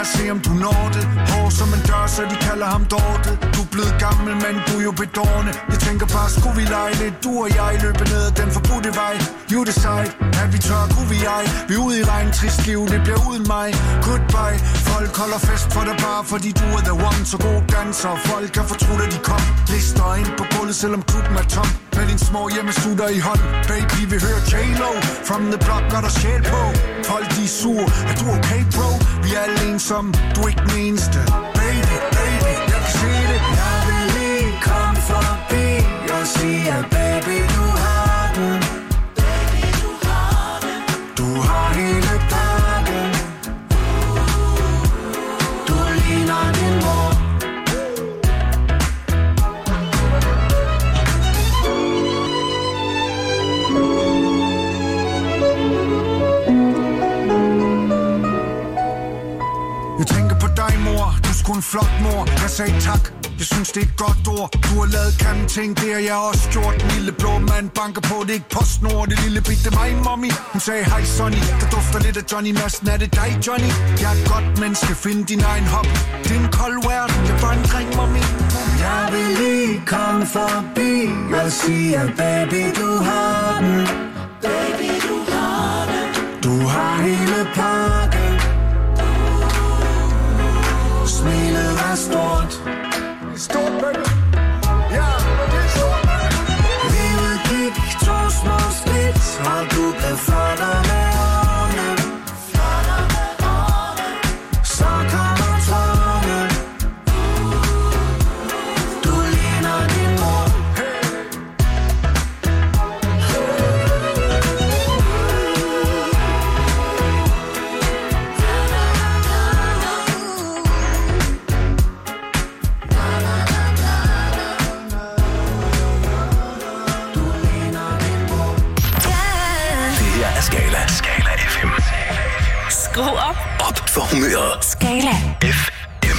at se om du når det. Hår som en dør, så de kalder ham Dorte. Du er blevet gammel, men du er jo bedårende. Jeg tænker bare, skulle vi lege lidt? Du og jeg løber ned ad den forbudte vej. You decide, at vi tør, kunne vi ej. Vi er ude i regn, trist liv, det bliver uden mig. Goodbye, folk holder fest for dig bare, fordi du er the one. Så god danser, folk kan fortrudt, at de kom. Lister ind på gulvet, selvom klubben er tom. Med din små hjemmesutter i hånd. Baby, vi hører J-Lo. From the block, gør der sjæl på. Folk, de er sur, er du okay, bro? Vi er alle ensomme, du er ikke den eneste. Baby, baby, jeg kan se det. Jeg vil lige komme forbi og sige, at baby, du har den. Baby, du har den. Du har hele pakken. Du ligner din mor. Jeg tænker på dig, mor. Du er sgu en flot mor. Jeg sagde tak. Jeg synes, det er et godt ord. Du har lavet grimme ting, det har jeg også gjort. Den lille blå mand banker på, det er ikke PostNord. Det lille bitte mig, mommy. Hun sagde, hej Sonny. Der dufter lidt af Johnny Madsen. Er det dig, Johnny? Jeg er et godt menneske. Find din egen hobby. Det er en kold verden. Jeg er bare en dreng, mommy. Jeg vil lige komme forbi og sige, at baby, du har den. Baby, du har den. Du har hele pakken. Smilet er stort. Stort, baby. Ja, det er stort, baby. Livet gik 2 små skridt, og du blev flottere med årene. Flottere med årene. Så kommer tårne. Du ligner din mor. Skala FM. Skru op for humøret. Skala FM.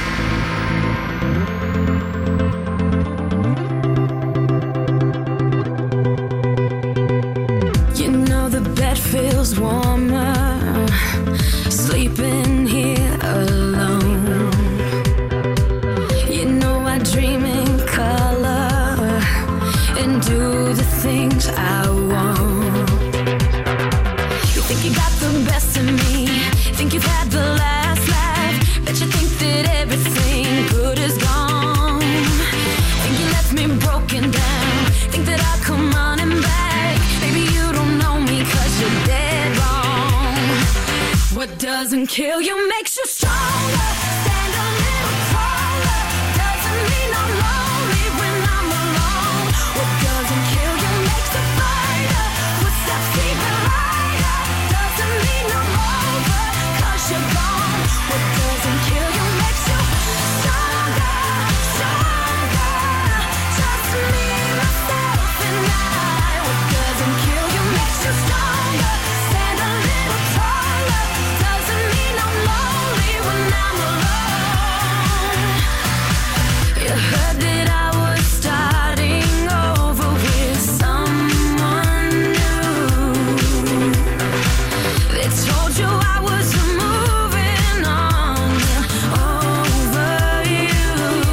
You know the bed feels warmer sleeping here alone. You know I dream in color and do the things I want. Think you got the best of me. Think you've had the last laugh. Bet you think that everything good is gone. Think you left me broken down. Think that I'll come running back. Maybe you don't know me 'cause you're dead wrong. What doesn't kill you makes you stronger. Stand a little taller. Doesn't mean I'm lonely when I'm alone. What doesn't kill you makes a fighter. Footsteps even lighter. Doesn't mean I'm over 'cause you're gone. What doesn't kill you makes you stronger, stronger. Just me, myself and I. What doesn't kill you makes you stronger. Stand a little taller. Doesn't mean I'm lonely when I'm alone. You heard that I was starting over with someone new. They told you I was moving on over you.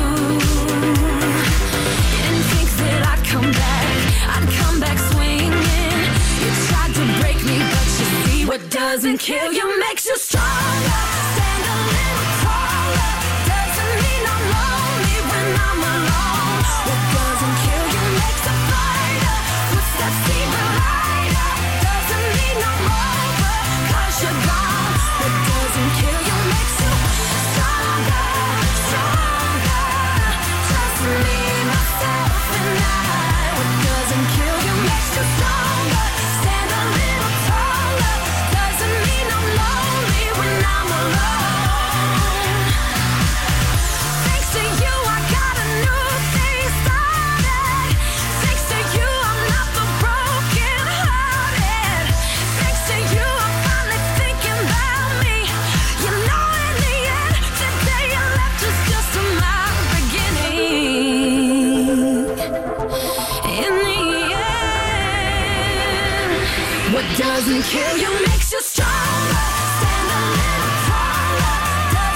You didn't think that I'd come back swinging. You tried to break me, but you see what doesn't kill you makes you stronger. Stand a little taller. Doesn't mean I'm lonely when I'm alone. What doesn't kill you makes a fighter. Footsteps even lighter. Doesn't mean I'm over 'cause you're gone. What doesn't kill you makes you stronger, stronger. Just me, myself and I. What doesn't kill you makes you stronger. Stand a little taller. Doesn't mean I'm lonely when I'm alone. Thanks to you, I got a new thing started. Thanks to you, I'm not the broken hearted. Thanks to you, I'm finally thinking about me. You know, in the end, the day you left was just my beginning. In the end, what doesn't kill you makes you stronger. Stand a little taller.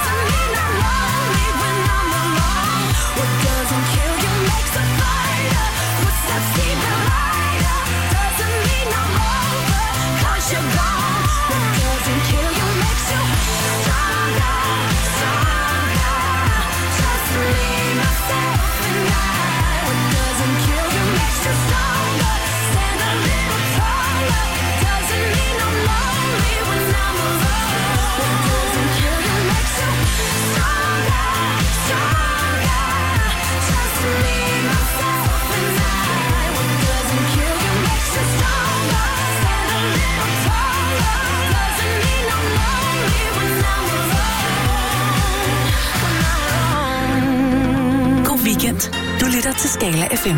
Du lytter til Skala FM.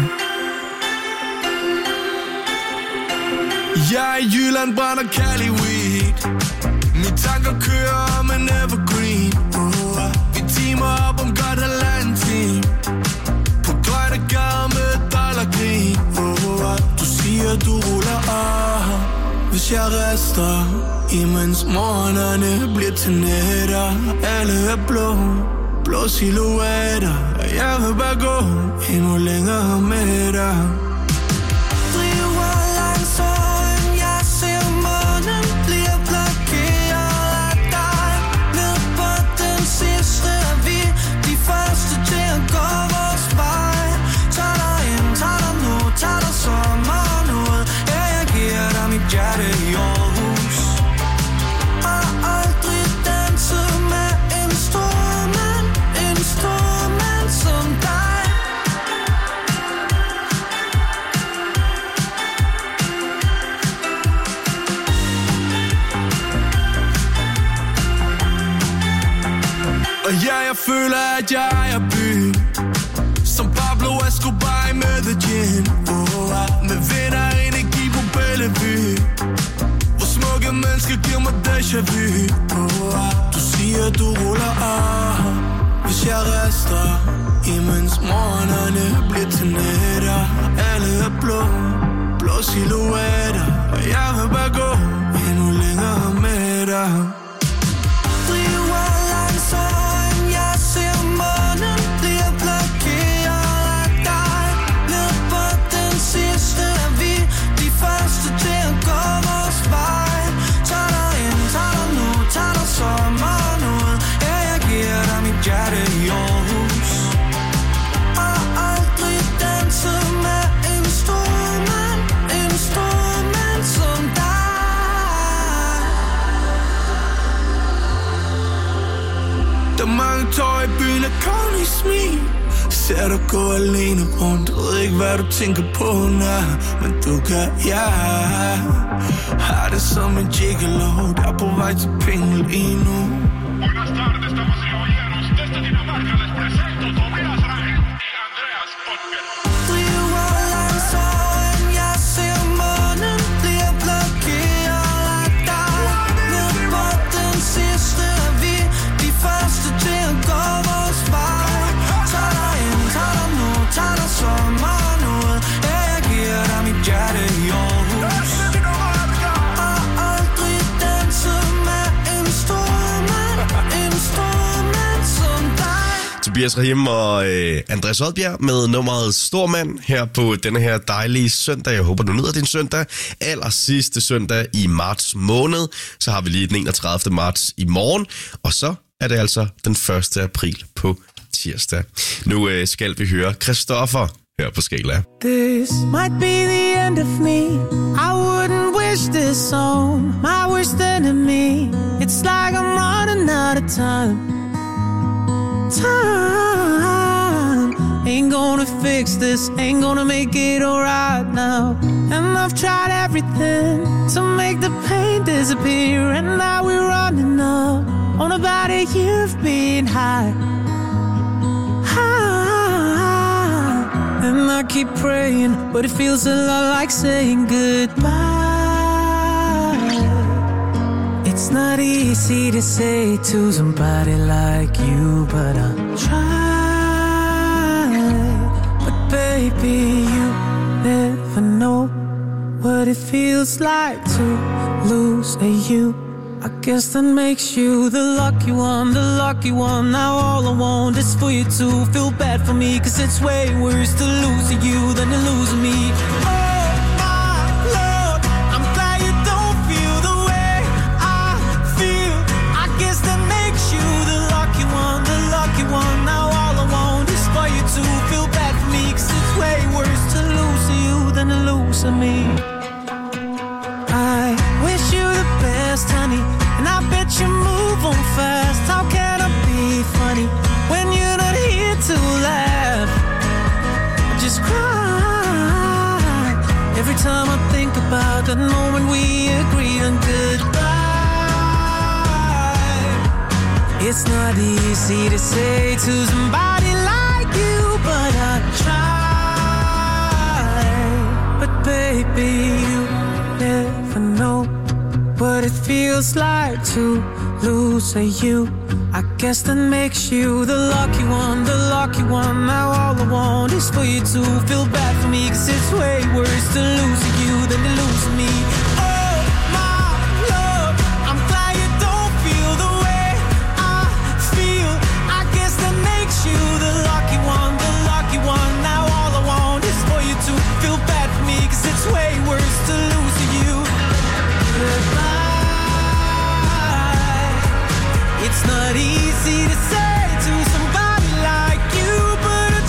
Jeg i Jylland brænder Cali weed. Mine tanker kører om en evergreen. Vi teamer op om godt halvanden time. På grønne gader med dollargrin. Du siger du ruller af, hvis jeg rester, imens morgenerne bliver til nætter. Alle er blå silhuetter, og jeg vil bare gå endnu længere med dig. Og ja, jeg føler, at jeg ejer byen, som Pablo Escobar i Medellin. Med vinder energi på Bellevue, hvor smukke mennesker giver mig déjà vu. Du siger, du ruller af, hvis jeg rester, imens morgenerne bliver til nætter. Alle er blå silhuetter, og jeg vil bare gå endnu længere med dig. Mange tår i byen af konge smil. Ser du gå alene rundt, ved ikke hvad du tænker på, men du kan, ja. Har det som en gigolo, der er på vej til penge lige nu. Buenas tardes, damas y caballeros. Desde Dinamarca les presento Tobias Rahim y Andreas Ottger. Tobias Rahim og Andreas Oddbjerg med nummeret Stormand her på denne her dejlige søndag. Jeg håber, du nyder din søndag. Aller sidste søndag i marts måned. Så har vi lige den 31. marts i morgen. Og så er det altså den 1. april på tirsdag. Nu skal vi høre Christoffer her på Skala. This might be the end of me. I wouldn't wish this on my worst enemy. It's like I'm running out of time. Ain't gonna fix this, ain't gonna make it alright now. And I've tried everything to make the pain disappear, and now we're running up on about a year of being high. And I keep praying, but it feels a lot like saying goodbye. It's not easy to say to somebody like you, but I'll try. But baby, you never know what it feels like to lose a you. I guess that makes you the lucky one, the lucky one. Now all I want is for you to feel bad for me, 'cause it's way worse to lose you than to lose me. Oh my Lord, I'm glad you don't feel the way I feel. I guess that makes you the lucky one, the lucky one. Now all I want is for you to feel bad for me, 'cause it's way worse to lose you than to lose me. I wish you the best, honey, and I bet you move on fast. How can I be funny when you're not here to laugh? I just cry every time I think about that moment we agreed on goodbye. It's not easy to say to somebody like you, but I baby, you never know what it feels like to lose you. I guess that makes you the lucky one, the lucky one. Now all I want is for you to feel bad for me, 'cause it's way worse to lose you than to lose me. Oh my love, I'm glad you don't feel the way I feel. I guess that makes you the lucky one, the lucky one. Now all I want is for you to feel bad for me, 'cause it's way worse to lose you. Goodbye. It's not easy to say to somebody like you, but I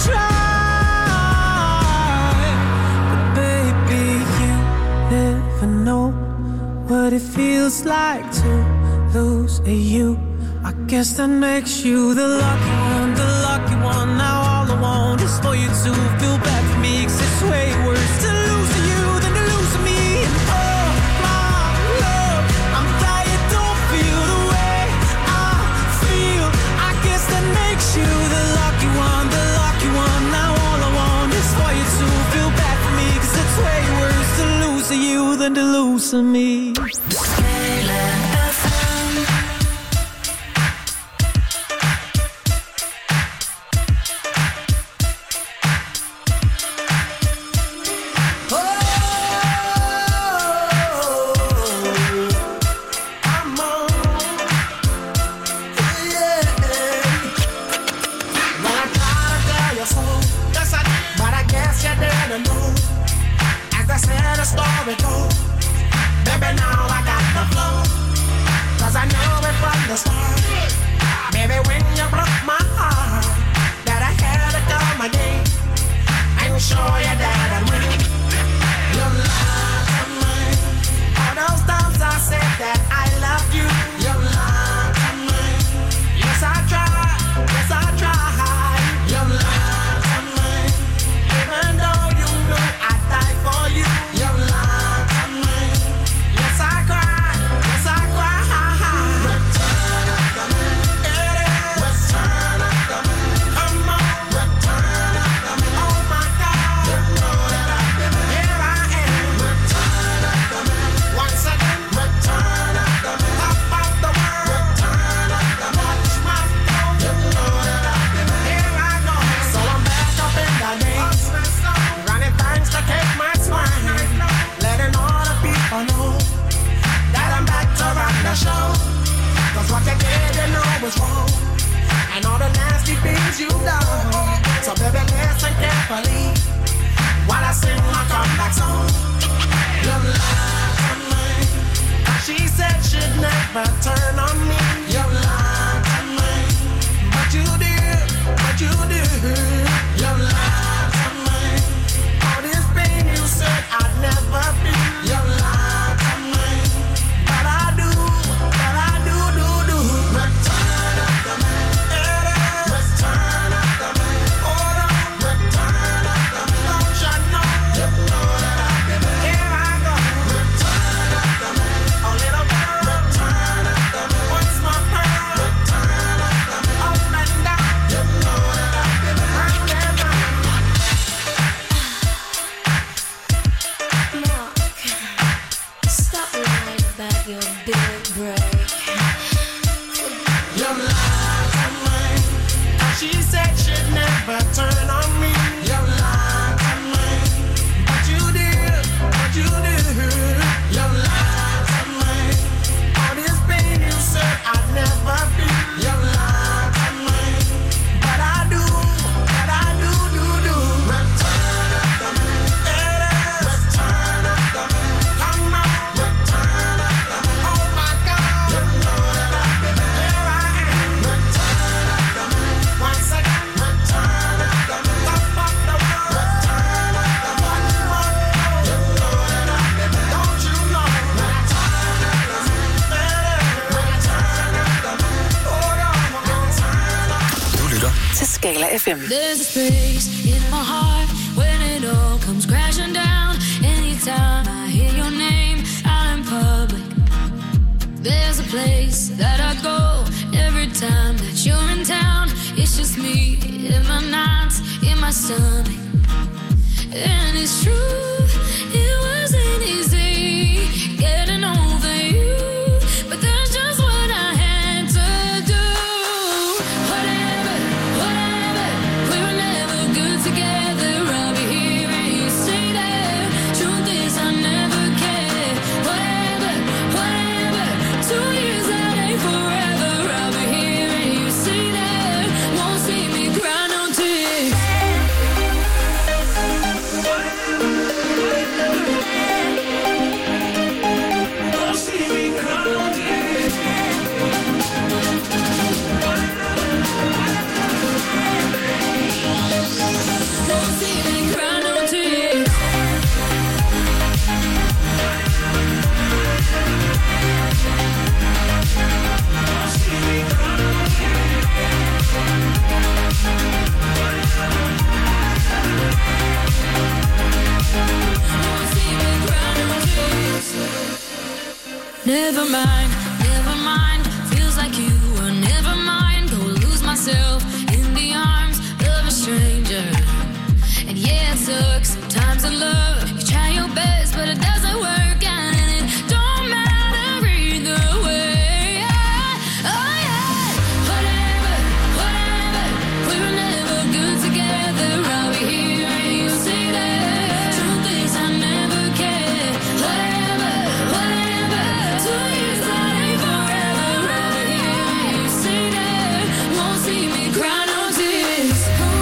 try. But baby, you never know what it feels like to lose you. I guess that makes you the lucky one, the lucky one. Now all I want is for you to feel bad for me, 'cause it's way worse to lose you than to lose me. And oh my love, I'm glad you don't feel the way I feel. I guess that makes you the lucky one, the lucky one. Now all I want is for you to feel bad for me, 'cause it's way worse to lose you than to lose me. Skala FM. There's a space in my heart when it all comes crashing down. Anytime I hear your name out in public, there's a place that I go every time that you're in town. It's just me in my nights, in my stomach, and it's true. never mind, never mind. Feels like you were never mind. Go lose myself in the arms of a stranger. And yeah, it sucks sometimes in love. You try your best, but it doesn't work, and it don't matter either way. Oh yeah, whatever, whatever. We were never good together. I'll be here and you say that. Truth is I never cared. Whatever, whatever. 2 years that ain't forever. I'll be here and you say that. Won't see me cry no tears.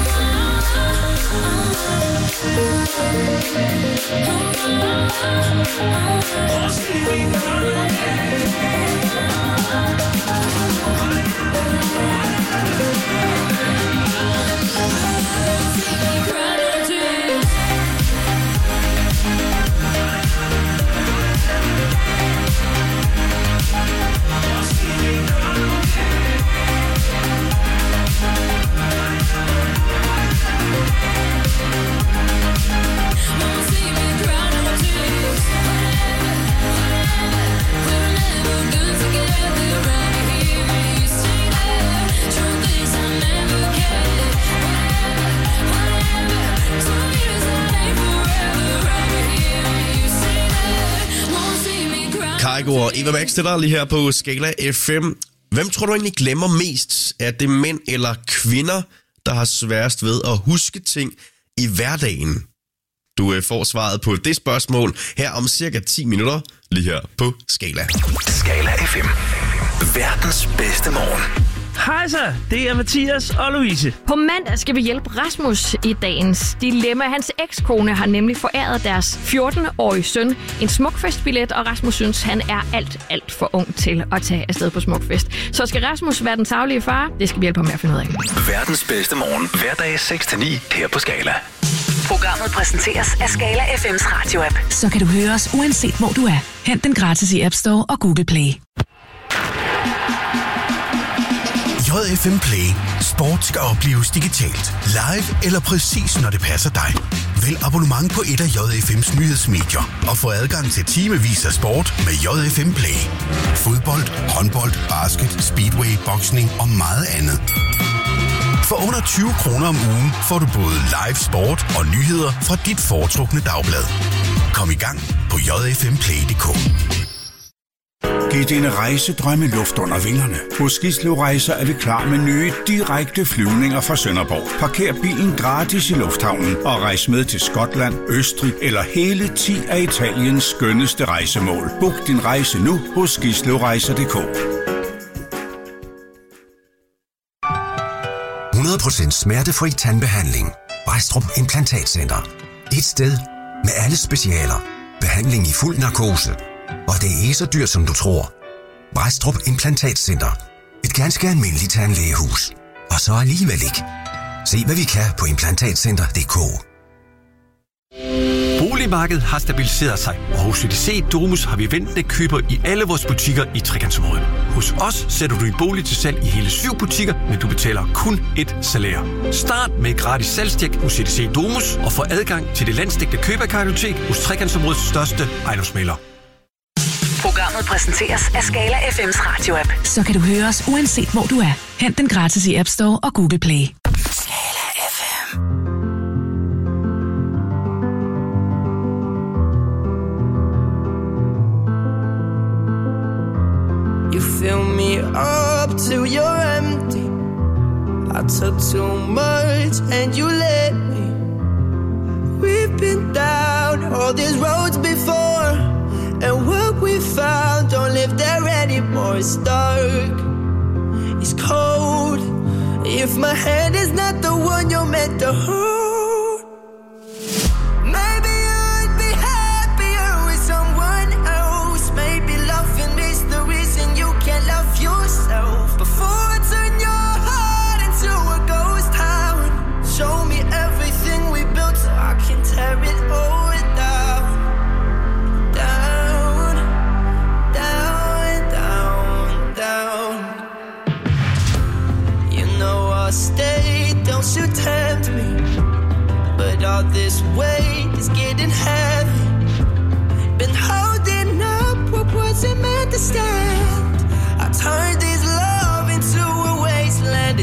Kygo og Eva Max til dig lige her på Skala FM. Hvem tror du egentlig glemmer mest? Er det mænd eller kvinder, der har sværest ved at huske ting i hverdagen? Du får svaret på det spørgsmål her om cirka 10 minutter, lige her på Skala. Skala FM. Verdens bedste morgen. Hej så, det er Mathias og Louise. På mandag skal vi hjælpe Rasmus i dagens dilemma. Hans ekskone har nemlig foræret deres 14-årige søn en smukfestbillet, og Rasmus synes, han er alt for ung til at tage afsted på smukfest. Så skal Rasmus være den tarvelige far? Det skal vi hjælpe ham med at finde ud af. Verdens bedste morgen. Hverdag 6-9 her på Skala. Programmet præsenteres af Skala FM's radioapp. Så kan du høre os uanset hvor du er. Hent den gratis i App Store og Google Play. JFM Play. Sport skal opleves digitalt. Live eller præcis når det passer dig. Vælg abonnement på et af JFM's nyhedsmedier og få adgang til timevis af sport med JFM Play. Fodbold, håndbold, basket, speedway, boksning og meget andet. For under 20 kroner om ugen får du både live sport og nyheder fra dit foretrukne dagblad. Kom i gang på jfmplay.dk. Giv dine rejsedrømme luft under vingerne. Hos Gislev Rejser er vi klar med nye, direkte flyvninger fra Sønderborg. Parker bilen gratis i lufthavnen og rejs med til Skotland, Østrig eller hele 10 af Italiens skønneste rejsemål. Book din rejse nu hos gislevrejser.dk. 100% smertefri tandbehandling. Brædstrup Implantatcenter. Et sted med alle specialer. Behandling i fuld narkose. Og det er ikke så dyrt, som du tror. Brædstrup Implantatcenter. Et ganske almindeligt tandlægehus. Og så alligevel ikke. Se hvad vi kan på implantatcenter.dk. Boligmarkedet har stabiliseret sig, og hos CDC Domus har vi ventende køber i alle vores butikker i Trekantsområdet. Hos os sætter du din bolig til salg i hele 7 butikker, men du betaler kun et salær. Start med et gratis salgstjek hos CDC Domus og få adgang til det landsdækkende køberkartotek hos Trekantsområdets største ejendomsmægler. Programmet præsenteres af Skala FM's radioapp. Så kan du høre os uanset hvor du er. Hent den gratis i App Store og Google Play. Skala FM. You fill me up till you're empty. I took too much and you let me. We've been down all these roads before. And what we found don't live there anymore. It's dark, it's cold. If my hand is not the one you're meant to hold, maybe I'd be happier with someone else. Maybe loving is the reason you can't love yourself. Before I turn your heart into a ghost town, show me everything we built so I can tear it all down. Stay, don't you tempt me. But all this weight is getting heavy. Been holding up what wasn't meant to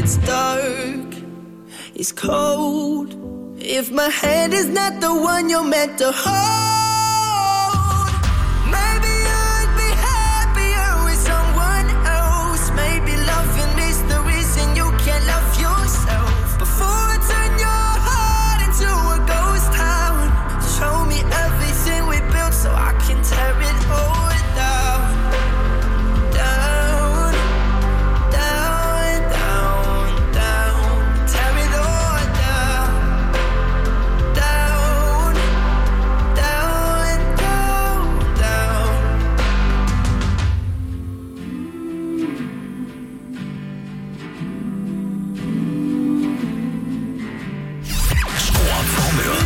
it's dark, it's cold. If my hand is not the one you're meant to hold, maybe you'd be happier with someone else. Maybe loving is the reason you can't love yourself. Before I turn your heart into a ghost town, show me everything we built so I can tear it all down. Down, down, down, down. Tear it all down. Down, down, down, down. Skru op for humøret.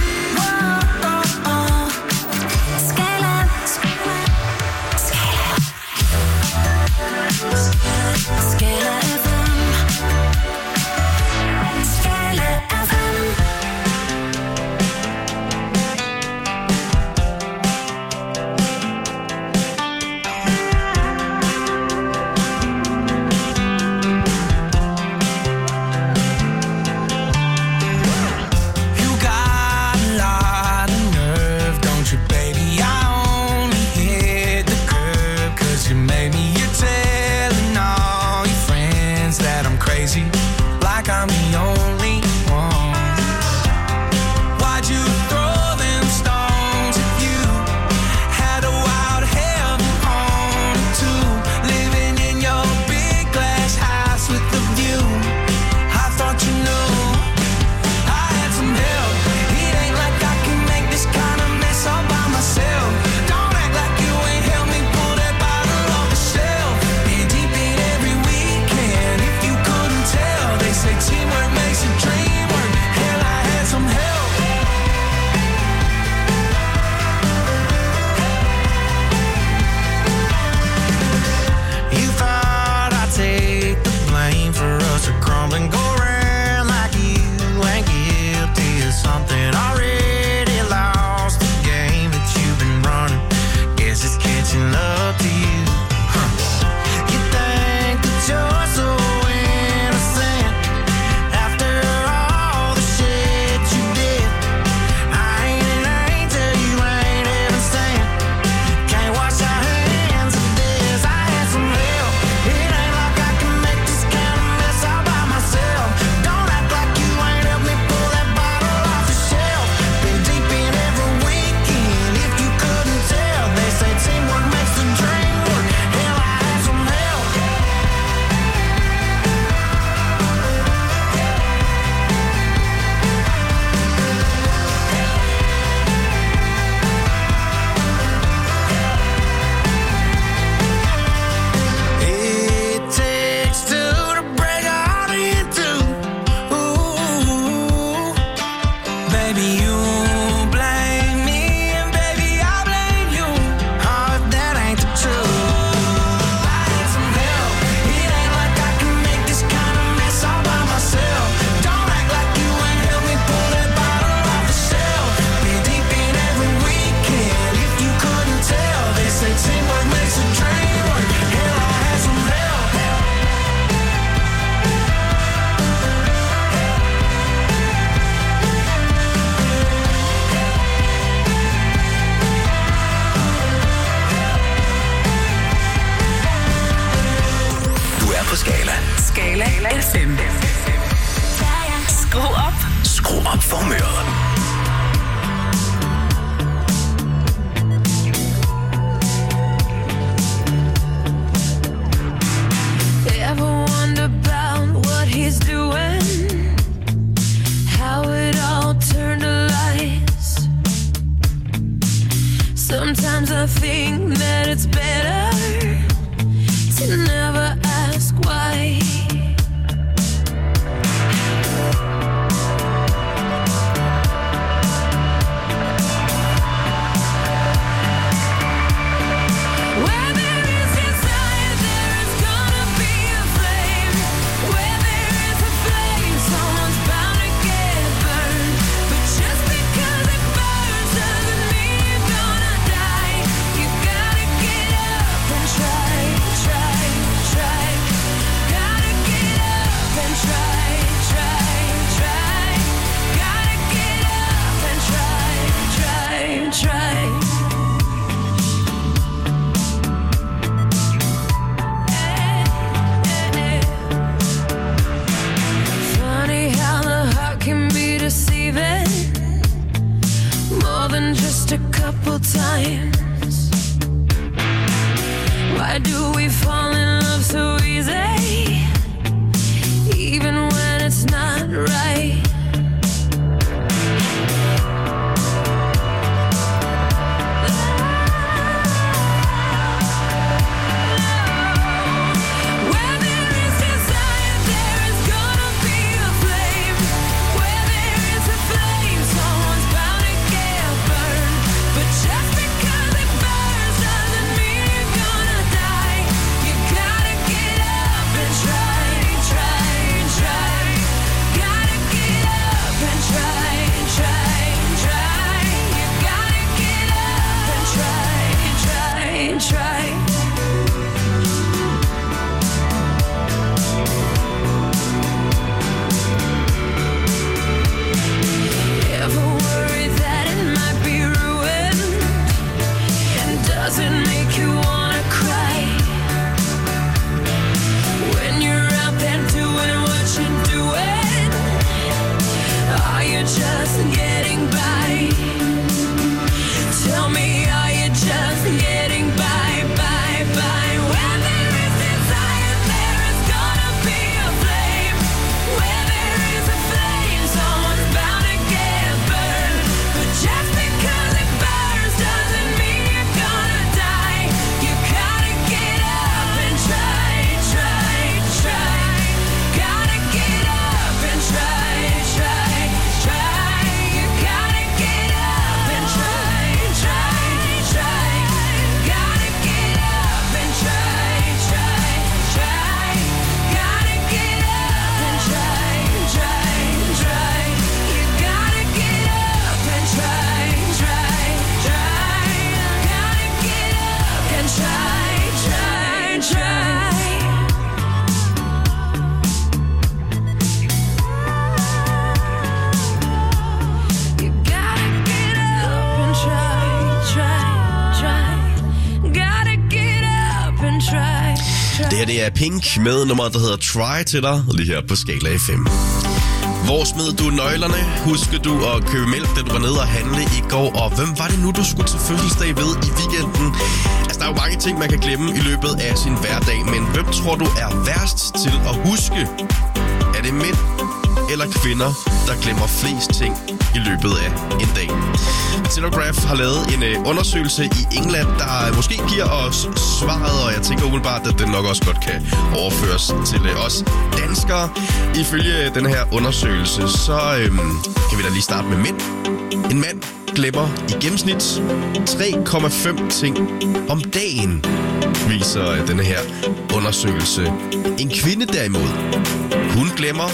Skala FM. Skala FM. You got a lot of nerve, don't you, baby? I only hit the curb 'cause you made me. You're telling all your friends that I'm crazy, like I'm the only one. Why'd you throw them stones if you had a wild heaven on it too? Living in your big glass house with the view. I thought you knew I had some help. It ain't like I can make this kind of mess all by myself. Don't act like you ain't helped me pull that bottle off the shelf. Been deep in every weekend. If you couldn't tell, they say teamwork makes a dream work. Hell, I had some help. You thought I'd take the blame for us to crumble and go around like you ain't guilty of something already lost. The game that you've been running, guess it's catching up to you. Huh. You think that you're so innocent after all the shit you did. I ain't an angel, you ain't even sent. Can't wash your hands of this. I had some help. It ain't like I can make this kind of mess all by myself. Don't act like you ain't helped me pull that bottle off the shelf. Been deep in every weekend. If you couldn't tell, they say teamwork makes the dream work. Hell, I had some help. It takes two to break a heart in two. Ooh, baby, you blame me, and baby, I blame you. Oh, if that ain't the truth. I had some help. It ain't like I can make this kind of mess all by myself. Don't act like you ain't helped me pull that bottle off the shelf. Been deep in every weekend. If you couldn't tell, they say teamwork makes a dream work. Hell, I had some help. Du er på Skala. Skala FM. Skru op. Skru op for humøret. Ever wonder about what he's doing? How it all turned to lies. Sometimes I think that it's better to never ask why. couple times. Why do we fall in love so easy, even when it's not right? Det er Pink med nummeret, der hedder Try til dig, lige her på Skala FM. Hvor smed du nøglerne? Husker du at købe mælk, da du var nede og handle i går? Og hvem var det nu, du skulle til fødselsdag ved i weekenden? Altså, der er jo mange ting, man kan glemme i løbet af sin hverdag, men hvem tror du er værst til at huske? Er det mænd eller kvinder, der glemmer flest ting i løbet af en dag? Telegraph har lavet en undersøgelse i England, der måske giver os svaret, og jeg tænker umiddelbart, at den nok også godt kan overføres til os danskere. Ifølge den her undersøgelse, så kan vi da lige starte med mænd. En mand glemmer i gennemsnit 3,5 ting om dagen, viser den her undersøgelse. En kvinde derimod, hun glemmer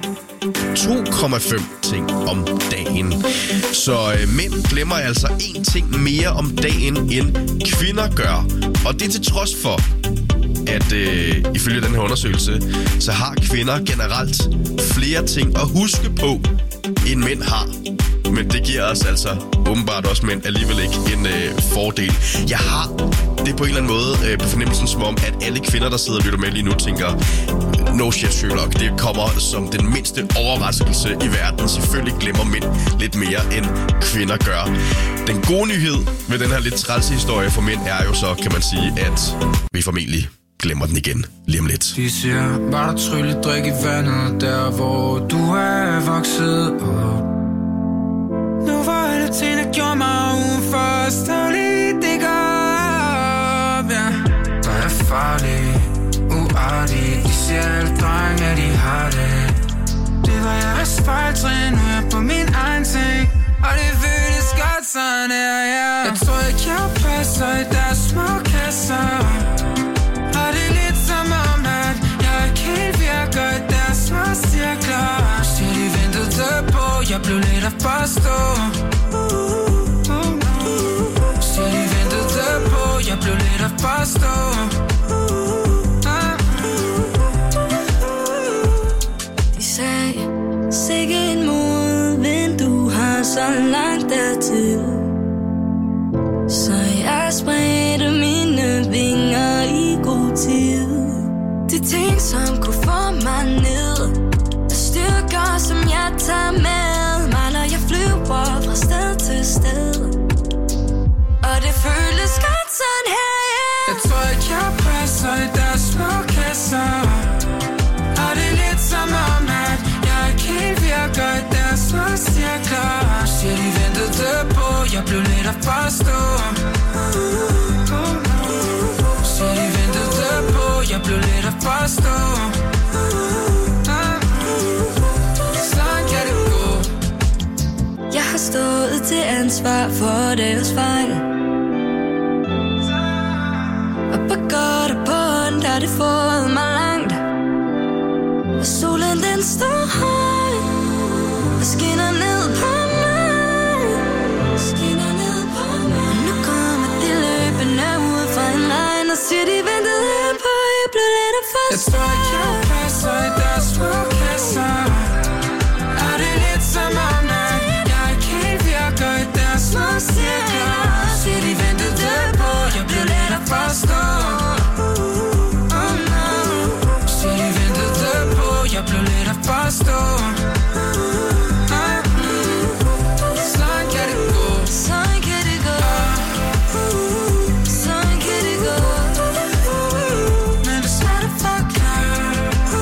2,5 ting om dagen. Så mænd glemmer altså 1 ting mere om dagen, end kvinder gør. Og det er til trods for, at ifølge den her undersøgelse, så har kvinder generelt flere ting at huske på, end mænd har. Men det giver os altså åbenbart også mænd alligevel ikke en fordel. Jeg har det på en eller anden måde på fornemmelsen som om, at alle kvinder, der sidder og lytter med lige nu, tænker, no shit Sherlock, det kommer som den mindste overraskelse i verden. Selvfølgelig glemmer mænd lidt mere, end kvinder gør. Den gode nyhed ved den her lidt trælse historie for mænd er jo så, kan man sige, at vi formentlig glemmer den igen lige om lidt. De siger, var der trylledrik i vandet, der hvor du er vokset op. Nu var alle ting, der gjorde mig uforståelig. Det går op, ja. Der er farlig, uartig. De siger alle drenge, at de har det. Det var jeres fejltrin, nu er jeg på min egen ting. Og det føles godt sådan her, ja. Jeg tror ikke, jeg passer i deres små kasser. Og det er lidt som om, at jeg ikke helt virker i deres små cirkler. Så de ventede på, jeg blev lidt at forstå. Så de ventede på, jeg blev lidt at forstå. De sagde, sikke en modvind, du har så langt dertil. Så jeg spredte mine vinger i god tid. De ting, som kunne få mig ned, er styrker, som jeg tager med mig, når jeg flyver fra sted til sted. forstå. Så de ventede på, jeg blev let at forstå. Sådan kan det gå. Jeg har stået til ansvar for deres fejl, og på godt og på ondt har det fået mig langt. Og solen den står højt og skinner ned på mig, skinner ned på mig. Nu kommer de løbende ud fra en regn og siger de ventede på, jeg blev let at forstå. Jeg tror ikke jeg passer i deres smukasser. Er det lidt som om at jeg ikke helt virker i deres små cirkler? Siger de ventede på, jeg blev let at forstå. Siger de ventede på, jeg blev let at forstå. Sådan kan det gå. Sådan kan det gå. Sådan kan det gå. Men det er svært at forklare.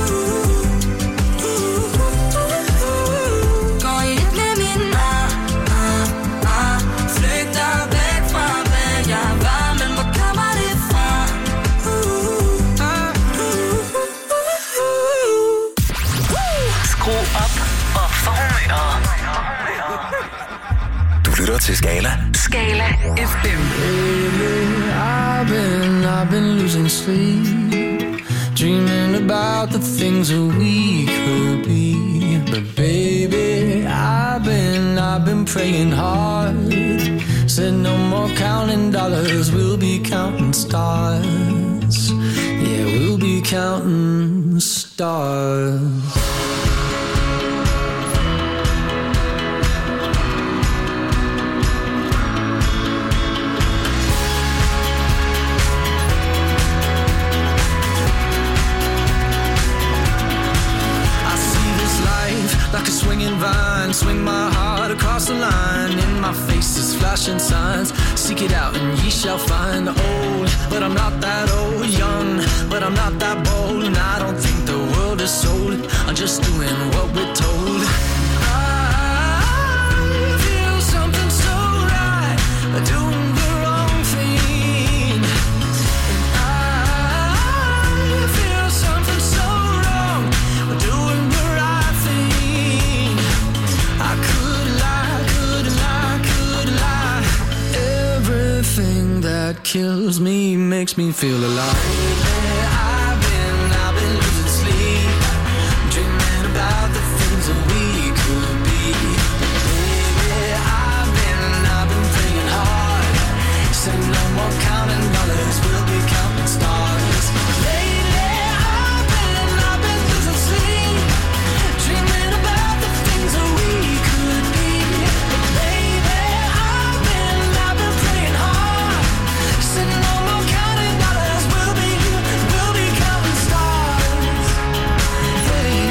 Går i et med min flygter væk fra hvad jeg var, men hvor kommer det fra? Skru op og få humøret. Du lytter til Skala. Skala FM. I've been losing sleep, dreaming about the things that we could be. But baby, I've been praying hard. Said no more counting dollars, we'll be counting stars. Yeah, we'll be counting stars. Like a swinging vine, swing my heart across the line. In my face is flashing signs. Seek it out and ye shall find. Old, but I'm not that old. Young, but I'm not that bold. And I don't think the world is sold. I'm just doing what we're told. I feel something so right, doing the wrong thing. And I feel something so wrong, doing the right thing. I could lie, could lie, could lie. Everything that kills me makes me feel alive. I've been losing sleep, dreaming about the things that we could be. Baby, I've been praying hard. Say no more counting dollars, we'll be counting stars. Lately, I've been losing sleep, dreaming about the things that we could be. Baby, I've been praying hard. Say no more counting dollars, we'll be counting stars. Hey.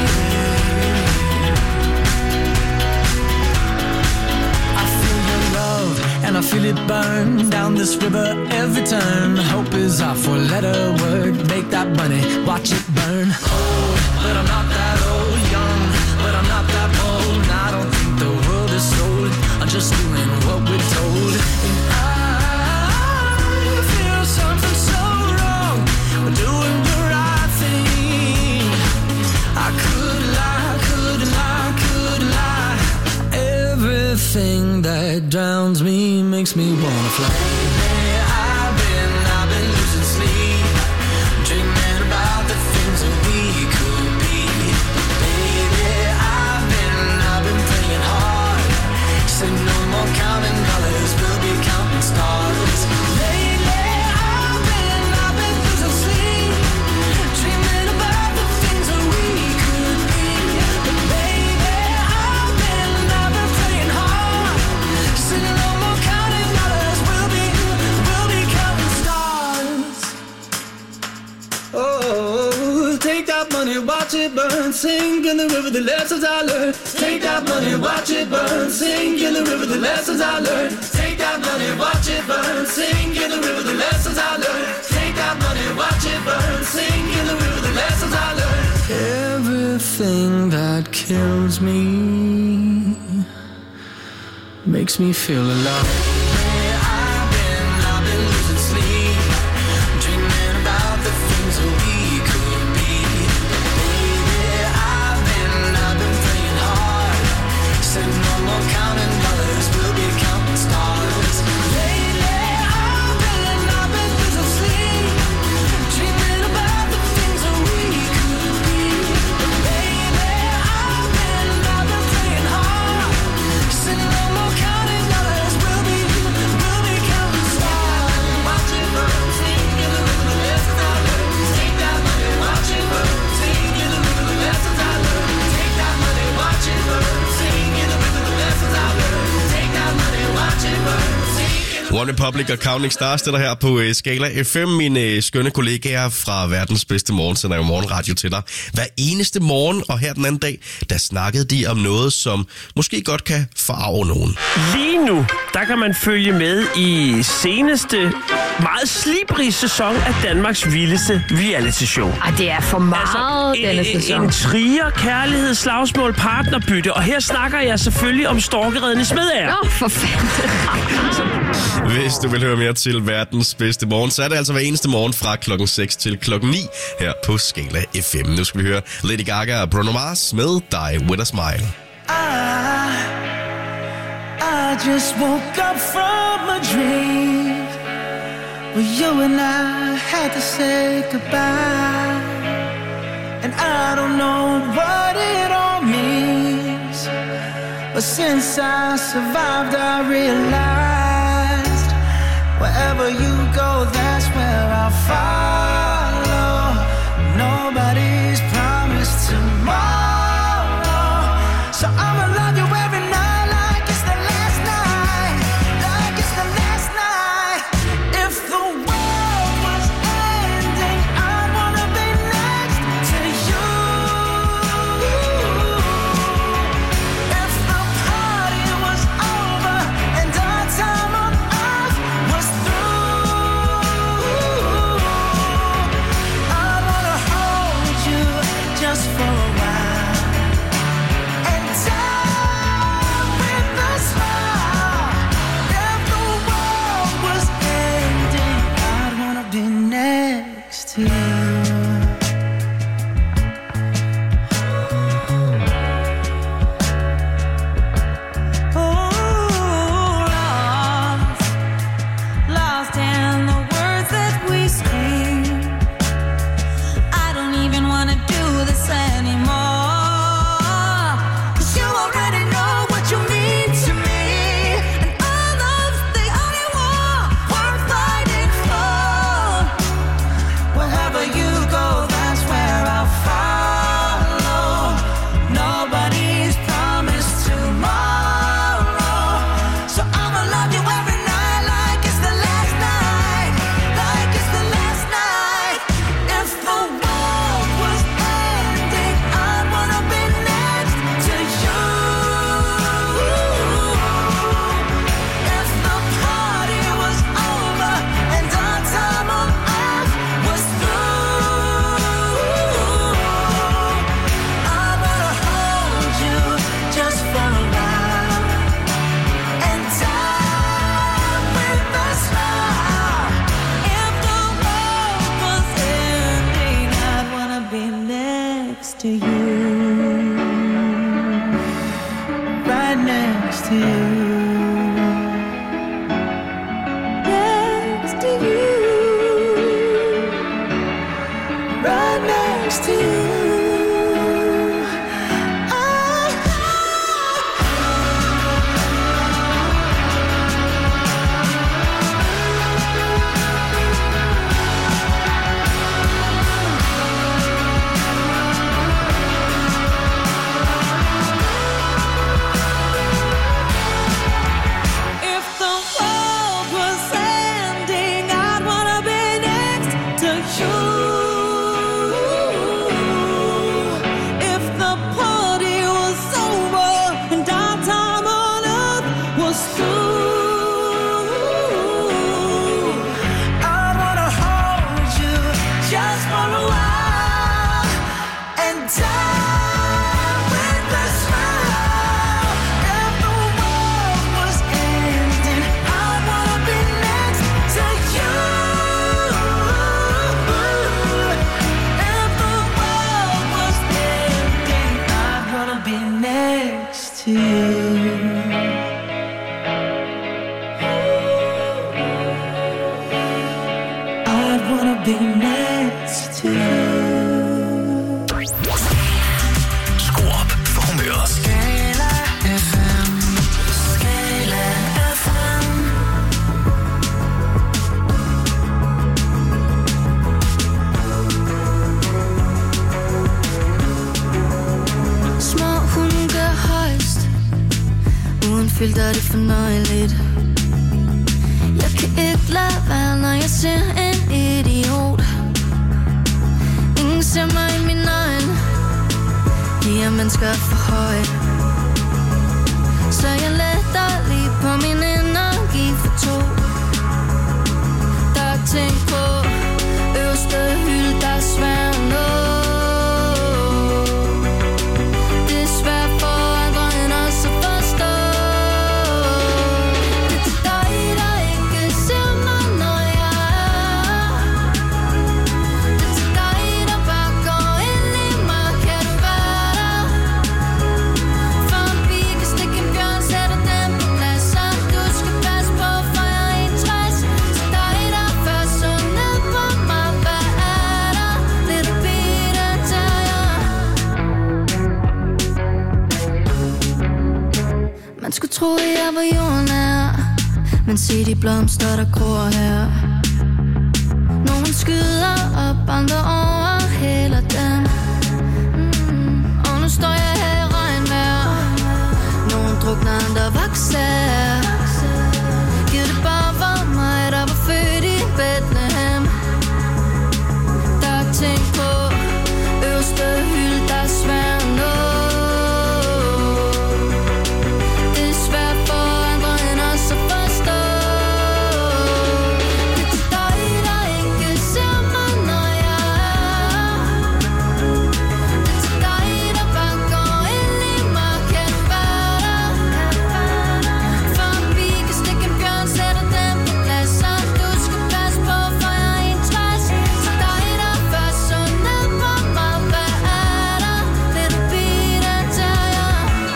I feel your love and I feel it burn down this river every turn. Hope is our four-letter word. Make that money, watch it burn. Old, but I'm not that old. Young, but I'm not that bold. And I don't think the world is sold. I'm just doing what we're told. And I feel something so wrong, we're doing the right thing. I could lie, could lie, could lie. Everything that drowns me makes me wanna fly. I've been losing sleep, dreaming about the things that we could be. Baby, I've been praying hard. Say no more counting dollars, we'll be counting stars. Lately, I've been losing sleep, dreaming about the things that we could be. But baby, I've been praying hard. Say no more counting dollars, we'll be counting stars. Oh, take that money, watch it burn, sink in the river, the lessons I learned. Take that money, watch it burn, sink in the river, the lessons I learned. Take that money, watch it burn, sink in the river, the lessons I learned. Take that money, watch it burn, sink in the river, the lessons I learned. Everything that kills me makes me feel alive. One Republic og Counting Stars, det der her på Skala FM. Mine skønne kollegaer fra verdens bedste morgen sender jo morgenradio til dig hver eneste morgen. Og her den anden dag, der snakkede de om noget, som måske godt kan forarve nogen. Lige nu, der kan man følge med i seneste meget slibrige sæson af Danmarks vildeste reality-show. Det er for meget, denne sæson. En trier, kærlighed, slagsmål, partnerbytte. Og her snakker jeg selvfølgelig om storkeredende Smedager. Nå, for fanden. Hvis du vil høre mere til verdens bedste morgen, så er det altså hver eneste morgen fra klokken 6 til klokken 9 her på Skala FM. Nu skal vi høre Lady Gaga og Bruno Mars med Die With A Smile. I just woke up from a dream where you and I had to say goodbye. And I don't know what it all means, but since I survived I realized wherever you go, that's where I'll follow. Nobody's promised tomorrow, so I'ma love you every night like it's the last night, like it's the last night. If the world was ending, I'd wanna be next to you. If the party was over and our time on earth was through, I'd wanna hold you just for a while and die with a smile. If the world was ending, I'd wanna be next to you. Lost in the words that we scream. I don't even wanna do this anymore, 'cause you already know what you mean to me, and all love's the only war worth fighting for. Wherever you go, that's where I'll follow. Nobody's promised tomorrow, so I'ma love you every night like it's the last night, like it's the last night. If the world was ending, I'd wanna be next to you. If the party was over and our time on earth was through, I wanna hold you just for a while and die with a smile. If the world was ending, I'd wanna be next to you, right next to you, next to you, right next to you. If the world was ending, I'd wanna be next to you. If the party was over and our time on earth was through, I'd wanna hold you just for a while and die with a smile. If the world was ending, I'd wanna be next to you. If the world was ending, I'd wanna be next to you. I'd wanna be next to you. Skru op for humøret. Skala FM, Skala FM. Små hunde gør højst, uden filter er det fornøjeligt. ikke lade være, når jeg ser en idiot. Ingen ser mig i mine øjne. De her mennesker er for høje. Så jeg letter lige på min energi for to. Der er ting på øverste hylde, der er svær at nå. Det er svært for andre end os at forstå. Det er til dig, der ikke ser mig, når jeg er. Det er til dig, der bare går ind i mig. Kan du være der? For en pige kan stikke en bjørn, sætter den på plads. Så du skal passe på, for jeg er 61. Til dig, der først så ned på mig. Hvad er der? Little Peter Terrier. Man skulle tro, at jeg var jorden her, men se de blomster, der gror her. Nogen skyder op, andre overhælder dem. Og nu står jeg her i regnvejr. Nogen drukner, andre vokser. Giv det bare var mig, der var født i Bethlehem. Der er ting på øverste hylde, der er svær at nå. Det er svært for andre end os at forstå. Det er til dig, der ikke ser mig, når jeg er. Det er til dig, der bare går ind i mig. Kan du være der? For en pige kan stikke en bjørn, sætter den på plads. Så du skal passe på, for jeg er 61. Til dig, der først så ned på mig. Hvad er der? Little Peter Terrier.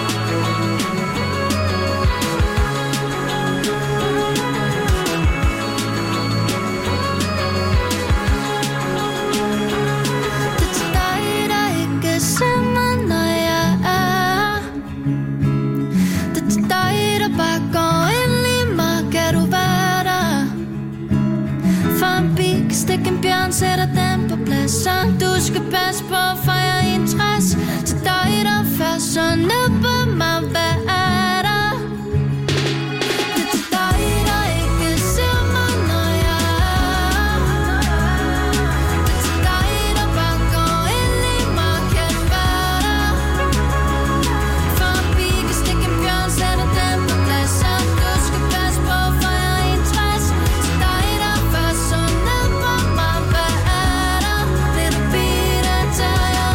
Det er til dig, der ikke ser mig, når jeg er. Det er til dig, der bare går ind i mig. Kan du være der? For en pige kan stikke en bjørn, sætter den på plads. Så du skal passe på, for jeg er 61. Til dig, der først så ned på mig. Hvad er der? Det er til dig, der ikke ser mig, når jeg er. Det er til dig, der bare går ind i mig. Kan du være der? For en pige kan stikke en bjørn, sætter den på plads. Så du skal passe på, for jeg er 61. Til dig, der først så ned på mig. Hvad er der? Little Peter Terrier.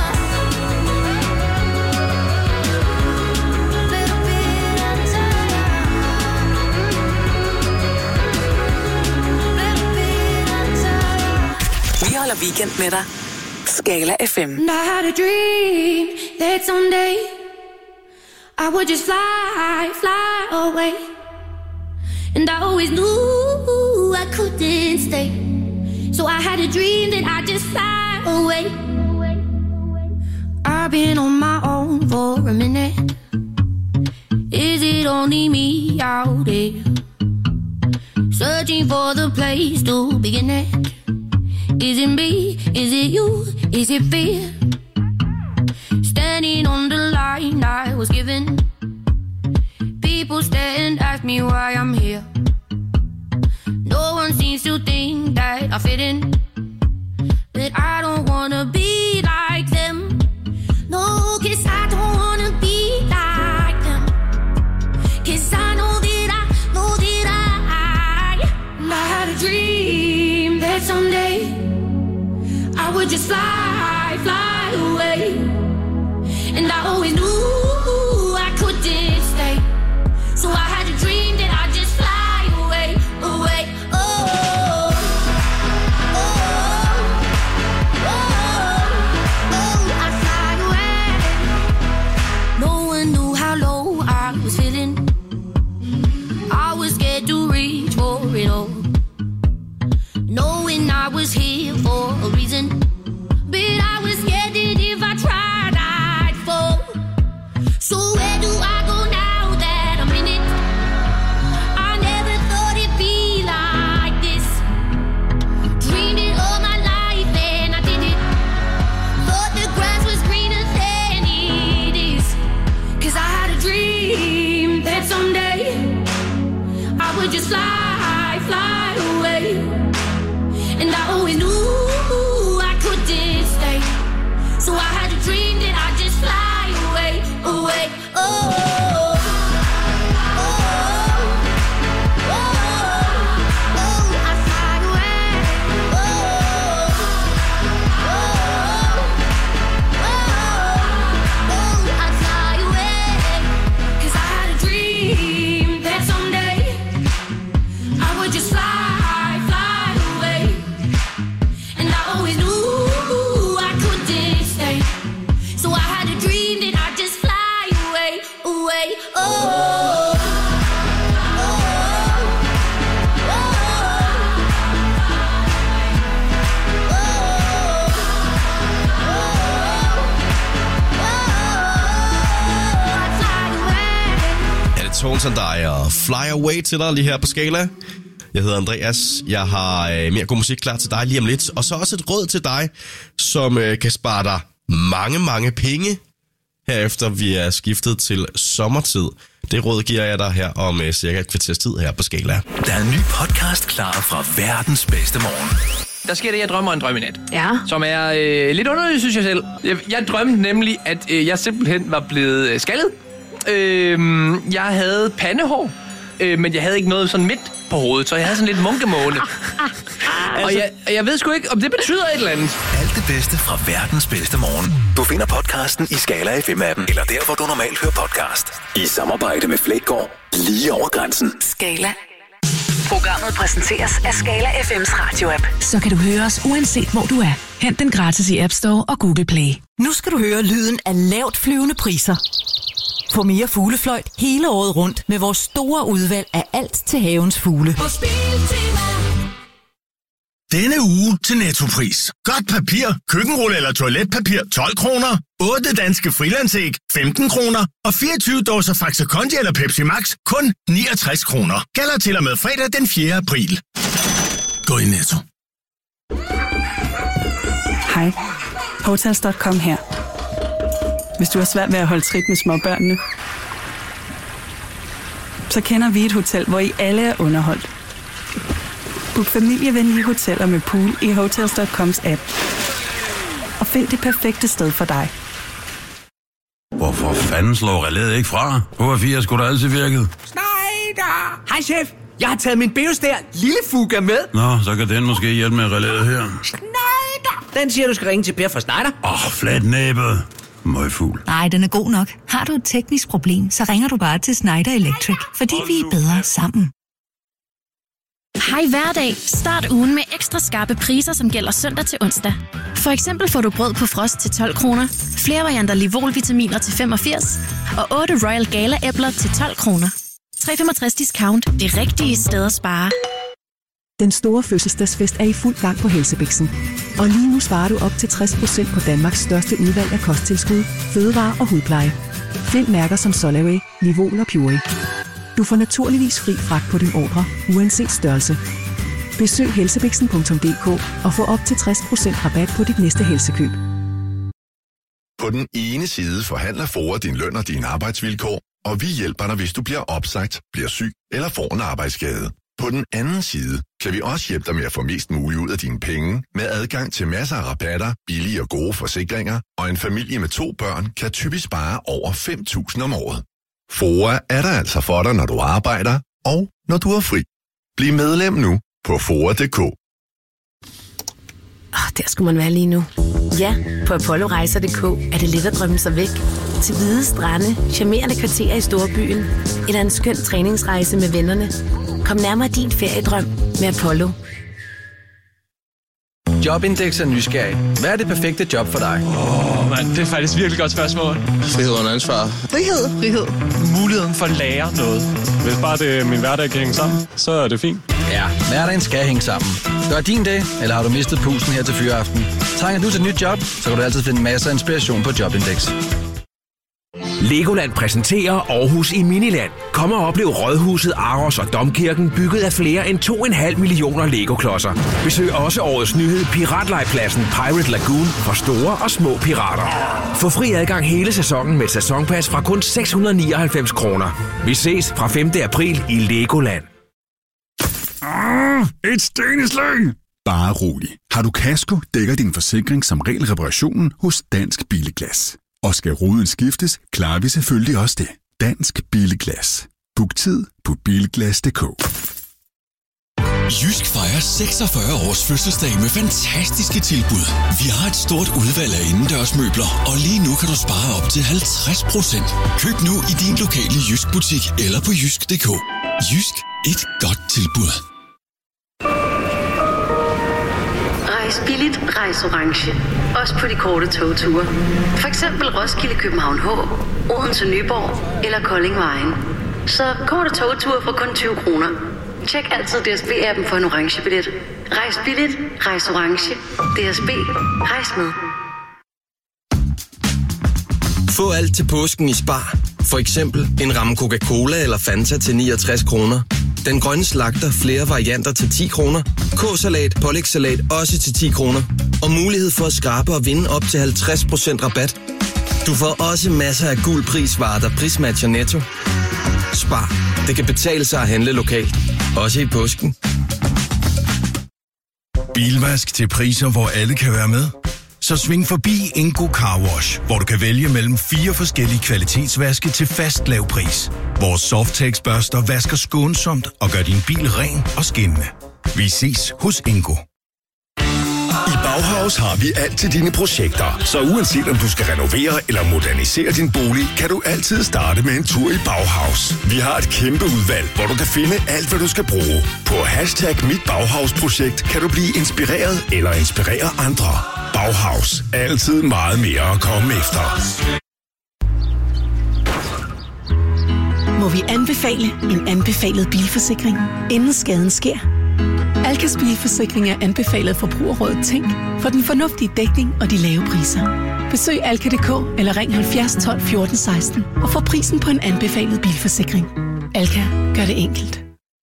Little Peter Terrier. Little Peter Terrier. Vi holder weekend med dig. Skala FM. And I had a dream that someday I would just fly away. And I always knew I couldn't stay. So I had a dream that I'd just fly away. I've been on my own for a minute. Is it only me out there? Searching for the place to begin it. Is it me? Is it you? Is it fear? Standing on the line I was given. People stare and ask me why I'm here. No one seems to think that I fit in. But I don't wanna be like them. No, 'cause I don't wanna be like them. 'Cause I know that I had a dream that someday I would just fly away. And I always knew I couldn't stay. So I had a dream that I'd just fly away. Oh, oh, I'd fly away. No one knew how low I was feeling. I was scared to reach for it all, knowing I was here for a reason. But I was scared that if I tried Tones and I og Fly Away til dig lige her på Skala. Jeg hedder Andreas. Jeg har mere god musik klar til dig lige om lidt. Og så også et råd til dig, som kan spare dig mange penge, herefter vi er skiftet til sommertid. Det råd giver jeg dig her om cirka et kvarters tid her på Skala. Der er en ny podcast klar fra verdens bedste morgen. Der sker det, jeg drømmer en drøm i nat. Ja. Som er lidt underligt, synes jeg selv. Jeg drømte nemlig, at jeg simpelthen var blevet skaldet. Jeg havde pandehår, men jeg havde ikke noget sådan midt på hovedet, så jeg havde sådan lidt munkemåne. Og jeg ved sgu ikke, om det betyder et eller andet. Alt det bedste fra verdens bedste morgen. Du finder podcasten i Skala FM-appen, eller der, hvor du normalt hører podcast. I samarbejde med Flækgaard, lige over grænsen. Skala. Programmet præsenteres af Skala FM's radio-app. Så kan du høre os uanset hvor du er. Hent den gratis i App Store og Google Play. Nu skal du høre lyden af lavt flyvende priser. Få mere fuglefløjt hele året rundt med vores store udvalg af alt til havens fugle. Denne uge til Nettopris. Godt papir, køkkenrulle eller toiletpapir 12 kroner. 8 danske frilandsæg 15 kroner. Og 24 dåser Faxe Kondi eller Pepsi Max kun 69 kroner. Gælder til og med fredag den 4. april. Gå i Netto. Hej. Hotels.com her. Hvis du har svært ved at holde trit med småbørnene, så kender vi et hotel, hvor I alle er underholdt. Book familievenlige hoteller med pool i Hotels.coms app. Og find det perfekte sted for dig. Hvorfor fanden slår relæet ikke fra? HR4 skulle da altid virket. Schneider! Hej chef, jeg har taget min Beostær lille Fuga med. Nå, så kan den måske hjælpe med relæet her. Schneider! Den siger, du skal ringe til Per fra Schneider. Flat næbet. Møgfugl. Nej, den er god nok. Har du et teknisk problem, så ringer du bare til Schneider Electric, fordi vi er bedre sammen. Hej hverdag. Start ugen med ekstra skarpe priser, som gælder søndag til onsdag. For eksempel får du brød på frost til 12 kroner, flere varianter Livol-vitaminer til 85 og 8 Royal Gala-æbler til 12 kroner. 365 discount. Det rigtige sted at spare. Den store fødselsdagsfest er i fuld gang på Helsebiksen. Og lige nu sparer du op til 60% på Danmarks største udvalg af kosttilskud, fødevarer og hudpleje. Find mærker som Solaway, Livol og Puree. Du får naturligvis fri fragt på din ordre, uanset størrelse. Besøg helsebiksen.dk og få op til 60% rabat på dit næste helsekøb. På den ene side forhandler FOA din løn og dine arbejdsvilkår, og vi hjælper dig, hvis du bliver opsagt, bliver syg eller får en arbejdsskade. På den anden side kan vi også hjælpe dig med at få mest muligt ud af dine penge, med adgang til masser af rabatter, billige og gode forsikringer, og en familie med 2 børn kan typisk spare over 5.000 om året. FOA er der altså for dig, når du arbejder, og når du er fri. Bliv medlem nu på FOA.dk. Der skulle man være lige nu. Ja, på ApolloRejser.dk er det let at drømme sig væk. Til hvide strande, charmerende kvarterer i storbyen, eller en skøn træningsrejse med vennerne. Kom nærmere din feriedrøm med Apollo. Jobindex er nysgerrig. Hvad er det perfekte job for dig? Mand, det er faktisk virkelig godt spørgsmål. Frihed under ansvar. Frihed. Muligheden for at lære noget. Hvis bare det min hverdag kan hænge sammen, så er det fint. Ja, hverdagen skal hænge sammen. Gør din det, eller har du mistet pusten her til fyreaften? Trænger du til et nyt job, så kan du altid finde masser af inspiration på Jobindex. Legoland præsenterer Aarhus i Miniland. Kom og oplev Rådhuset, Aros og Domkirken, bygget af flere end 2,5 millioner Lego-klodser. Besøg også årets nyhed Piratlejrpladsen Pirate Lagoon for store og små pirater. Få fri adgang hele sæsonen med et sæsonpas fra kun 699 kroner. Vi ses fra 5. april i Legoland. Et sten i slæng! Bare rolig. Har du kasko, dækker din forsikring som regel reparationen hos Dansk Bilglas. Og skal ruden skiftes, klarer vi selvfølgelig også det. Dansk Bilglas. Book tid på bilglas.dk. Jysk fejrer 46 års fødselsdag med fantastiske tilbud. Vi har et stort udvalg af indendørsmøbler, og lige nu kan du spare op til 50%. Køb nu i din lokale Jysk butik eller på jysk.dk. Jysk, et godt tilbud. Rejs billigt, rejs orange. Også på de korte togture. For eksempel Roskilde, København H, Odense, Nyborg eller Kolding Vejen. Så korte togture for kun 20 kroner. Tjek altid DSB-appen for en orange billet. Rejs billigt, rejs orange. DSB, rejs med. Få alt til påsken i Spar. For eksempel en ramme Coca-Cola eller Fanta til 69 kroner. Den grønne slagter flere varianter til 10 kroner. K-salat, pålægssalat også til 10 kroner. Og mulighed for at skrabe og vinde op til 50% rabat. Du får også masser af guld prisvarer, der prismatcher Netto. Spar. Det kan betale sig at handle lokalt. Også i påsken. Bilvask til priser, hvor alle kan være med. Så sving forbi Ingo Car Wash, hvor du kan vælge mellem 4 forskellige kvalitetsvaske til fast lav pris. Vores Softex-børster vasker skånsomt og gør din bil ren og skinnende. Vi ses hos Ingo. I Bauhaus har vi alt til dine projekter, så uanset om du skal renovere eller modernisere din bolig, kan du altid starte med en tur i Bauhaus. Vi har et kæmpe udvalg, hvor du kan finde alt, hvad du skal bruge. På #mitbauhausprojekt kan du blive inspireret eller inspirere andre. Bauhaus. Altid meget mere at komme efter. Må vi anbefale en anbefalet bilforsikring, inden skaden sker? Alkas bilforsikring er anbefalet Forbrugerrådet Tænk for den fornuftige dækning og de lave priser. Besøg alka.dk eller ring 70 12 14 16 og få prisen på en anbefalet bilforsikring. Alka gør det enkelt.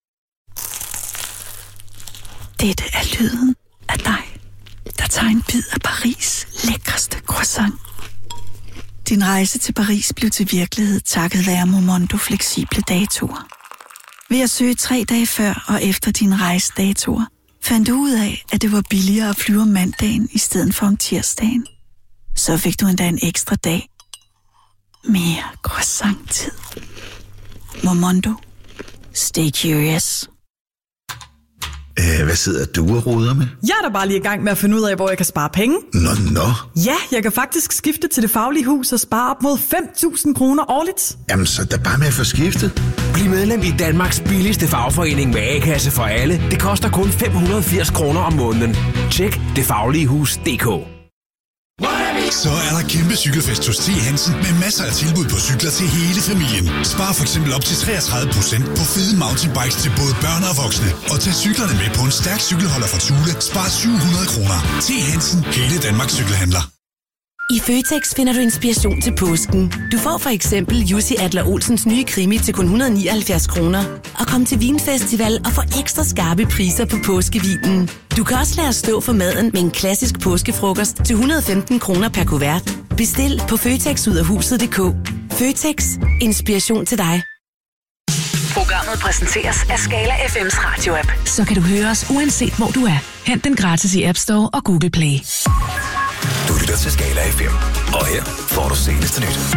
Dette er lyden af dig, der tager en bid af Paris' lækreste croissant. Din rejse til Paris blev til virkelighed takket være Momondo fleksible datoer. Ved at søge 3 dage før og efter din rejsedatoer, fandt du ud af, at det var billigere at flyve om mandagen i stedet for om tirsdagen. Så fik du endda en ekstra dag. Mere croissant-tid. Momondo. Stay curious. Hvad sidder du og roder med? Jeg er da bare lige i gang med at finde ud af, hvor jeg kan spare penge. Nå. Ja, jeg kan faktisk skifte til Det Faglige Hus og spare op mod 5.000 kroner årligt. Jamen, så er bare med at få skiftet. Bliv medlem i Danmarks billigste fagforening med A-kasse for alle. Det koster kun 580 kroner om måneden. Tjek detfagligehus.dk. Så er der kæmpe cykelfest hos T. Hansen med masser af tilbud på cykler til hele familien. Spar for eksempel op til 33% på fede mountainbikes til både børn og voksne. Og tag cyklerne med på en stærk cykelholder fra Thule. Spar 700 kroner. T. Hansen, hele Danmarks cykelhandler. I Føtex finder du inspiration til påsken. Du får for eksempel Jussi Adler-Olsens nye krimi til kun 179 kroner. Og kom til Vinfestival og få ekstra skarpe priser på påskevinen. Du kan også lade os stå for maden med en klassisk påskefrokost til 115 kroner per kuvert. Bestil på føtexudafhuset.dk. Føtex. Inspiration til dig. Programmet præsenteres af Skala FM's radioapp. Så kan du høre os uanset hvor du er. Hent den gratis i App Store og Google Play. Du lytter til Skala FM, og her får du seneste nyt.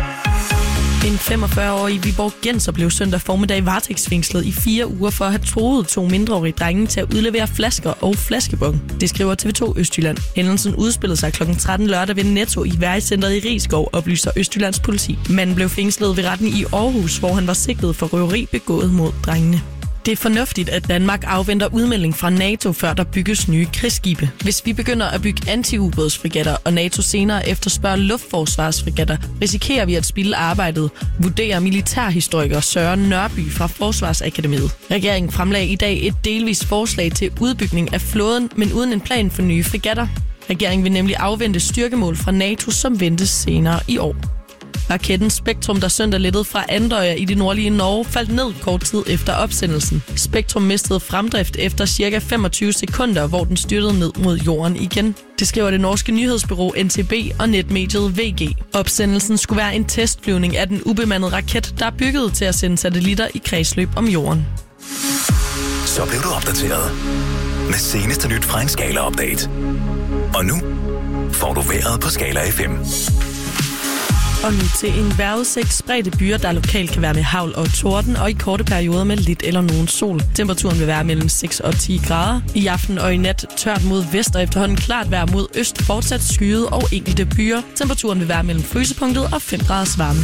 En 45-årig viborgenser blev søndag formiddag varetægtsfængslet i 4 uger for at have truet 2 mindreårige drenge til at udlevere flasker og flaskebong. Det skriver TV2 Østjylland. Hændelsen udspillede sig kl. 13 lørdag ved Netto i Vejcentret i Risskov, oplyser Østjyllands politi. Manden blev fængslet ved retten i Aarhus, hvor han var sigtet for røveri begået mod drengene. Det er fornuftigt, at Danmark afventer udmelding fra NATO, før der bygges nye krigsskibe. Hvis vi begynder at bygge anti-ubådsfregatter, og NATO senere efterspørger luftforsvarsfregatter, risikerer vi at spilde arbejdet, vurderer militærhistoriker Søren Nørby fra Forsvarsakademiet. Regeringen fremlagde i dag et delvist forslag til udbygning af flåden, men uden en plan for nye fregatter. Regeringen vil nemlig afvente styrkemål fra NATO, som ventes senere i år. Raketten Spektrum, der søndag lettede fra Andøya i det nordlige Norge, faldt ned kort tid efter opsendelsen. Spektrum mistede fremdrift efter cirka 25 sekunder, hvor den styrtede ned mod jorden igen. Det skriver det norske nyhedsbureau NTB og netmediet VG. Opsendelsen skulle være en testflyvning af den ubemandede raket, der er bygget til at sende satellitter i kredsløb om jorden. Så blev du opdateret med seneste nyt fra en Skala-update. Og nu får du vejret på Skala FM. Og nu til en vejrudsigt. Spredte byer, der lokalt kan være med hagl og torden, og i korte perioder med lidt eller nogen sol. Temperaturen vil være mellem 6 og 10 grader. I aften og i nat tørt mod vest og efterhånden klart vejr mod øst, fortsat skyet og enkelte byer. Temperaturen vil være mellem frysepunktet og 5 graders varme.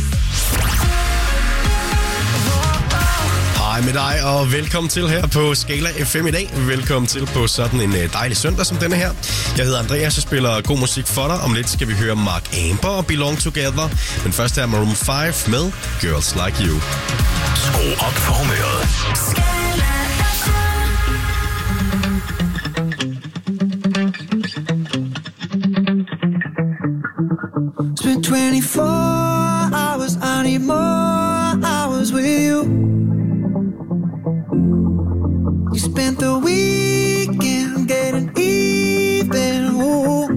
Hej med dig, og velkommen til her på Skala FM i dag. Velkommen til på sådan en dejlig søndag som denne her. Jeg hedder Andreas, og spiller god musik for dig. Om lidt skal vi høre Mark Amber og Belong Together. Men først er Maroon 5 med Girls Like You. Skru op for humøret. Spent 24 hours, I need more hours with you. You spent the weekend getting even. Ooh.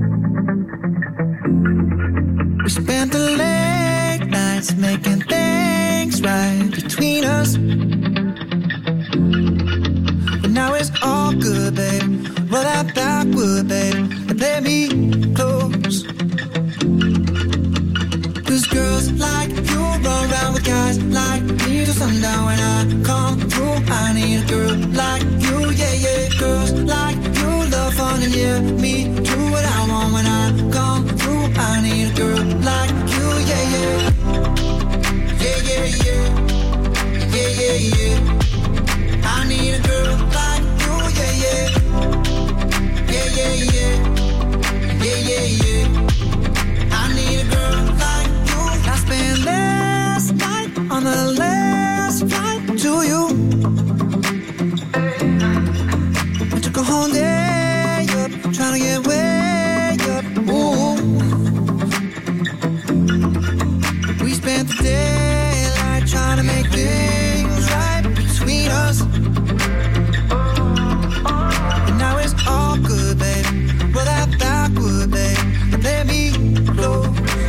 We spent the late nights making things right between us. But now it's all good, babe. Roll that backward, babe, and play me close. 'Cause girls like you run around with guys like me till sundown. When I come through, I need a girl like you, yeah, yeah. Girls like you love fun and yeah, me do what I want. When I come through, I need a girl like you, yeah, yeah. Yeah, yeah, yeah. Yeah, yeah, yeah. I need a girl like you, yeah, yeah. Yeah, yeah, yeah. Yeah, yeah, yeah. I need a girl like you. I spent last night on the last flight to you. I took a whole day up, trying to get way up. Ooh. We spent the daylight trying to make things right between us. And now it's all good, babe. Roll that backward, babe, and let me close.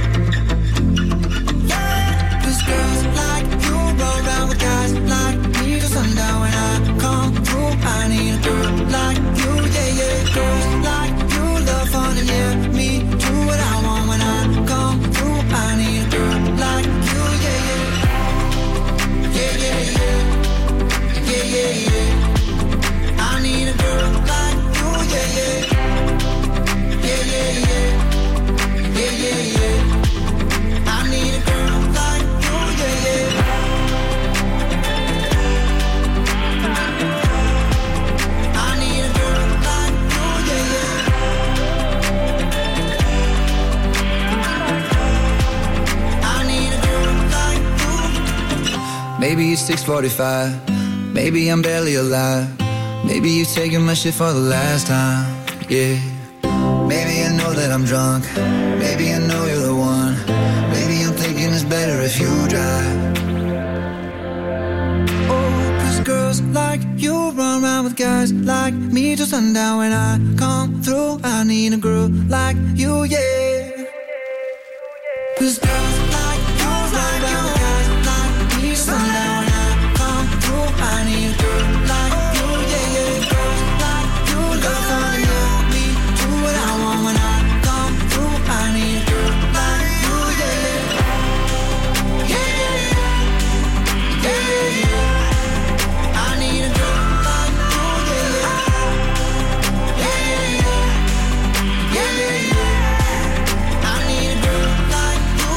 Girls like you run around with guys like me till sundown. When I come through, I need a girl like you, yeah, yeah. Girls like you love fun and yeah, me do what I want. When I come through, I need a girl like you, yeah, yeah. Yeah, yeah, yeah. Yeah, yeah, yeah. I need a girl like you, yeah, yeah. Yeah, yeah, yeah. Yeah, yeah, yeah. I need a girl like you, yeah, yeah. I need a girl like you, yeah, yeah. I need a girl like you. Maybe it's 6:45. Maybe I'm barely alive. Maybe you're taking my shit for the last time, yeah. Maybe I know that I'm drunk. Maybe I know you're the one. Maybe I'm thinking it's better if you drive. Oh, 'cause girls like you run around with guys like me till sundown. When I come through, I need a girl like you, yeah. 'Cause girls like you run around with guys like me till sundown. When I come through, I need a girl like you, yeah, yeah. Girls like you love fun, yeah, me do what I want. When I come through, I need a girl like you, yeah, yeah. Yeah, yeah, yeah. Yeah, yeah, yeah. I need a girl like you, yeah, yeah. Yeah, yeah, yeah. Yeah, yeah, yeah. I need a girl like you.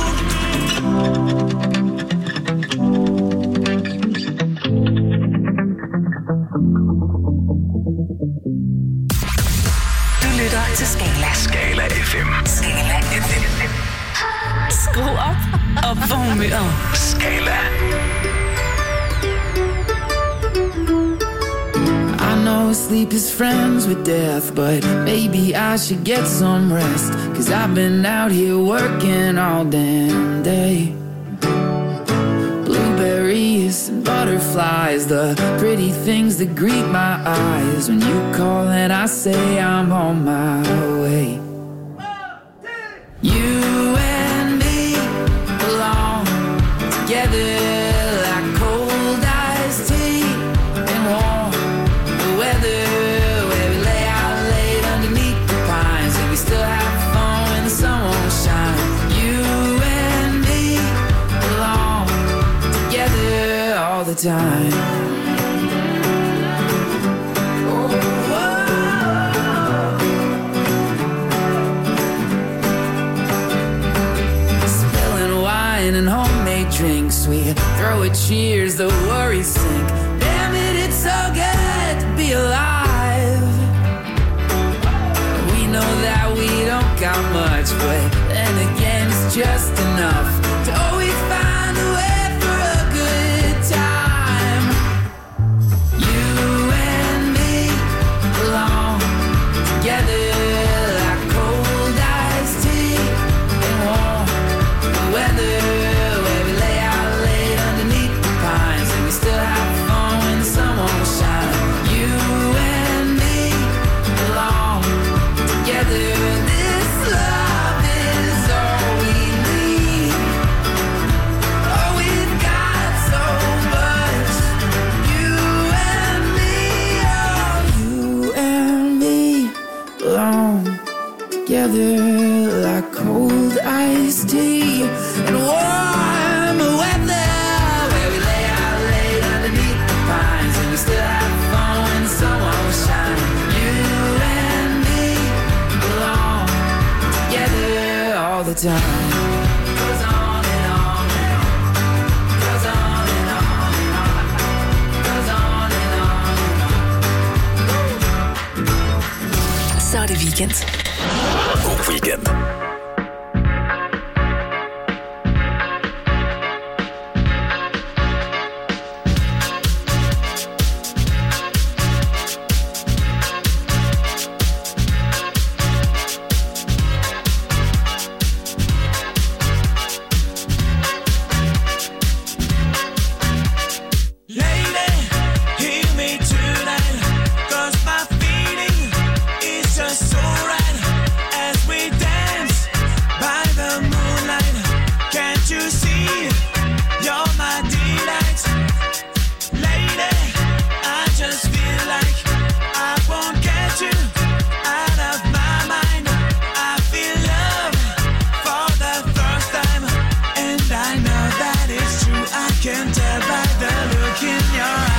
Du lytter til Skala. Skala FM. Skala FM. Skru op for humøret. Skala. I know sleep is friends with death, but maybe I should get some rest. 'Cause I've been out here working all damn day. Blueberries and butterflies, the pretty things that greet my eyes. When you call and I say I'm on my way. You and me belong together like cold iced tea and warm the weather, where we lay out late underneath the pines and we still have fun when the sun won't shine. You and the time. Spilling wine and homemade drinks, we throw a cheers, the worries sink. Damn it, it's so good to be alive. We know that we don't got much, but then again it's just enough to always find a way for a good time. You and me belong together like cold iced tea and warm weather, where we lay out late underneath the pines and we still have fun when the sun won't shine. You and me belong together. This love is all we need. Oh, we've got so much. You and me, oh, you and me belong together like cold iced tea and warm weather, where we lay out late underneath the pines and we still have fun when the sun won't shine. You and me belong together all the time. Goes on and on and on. Goes on and on and on. Goes on and on and on. Så er det weekend. God weekend. Lady, hear me tonight, 'cause my feeling is just so right as we dance by the moonlight. Can't you see you're my delight? Lady, I just feel like I won't get you out of my mind. I feel love for the first time, and I know that it's true. I can tell by the look in your eyes.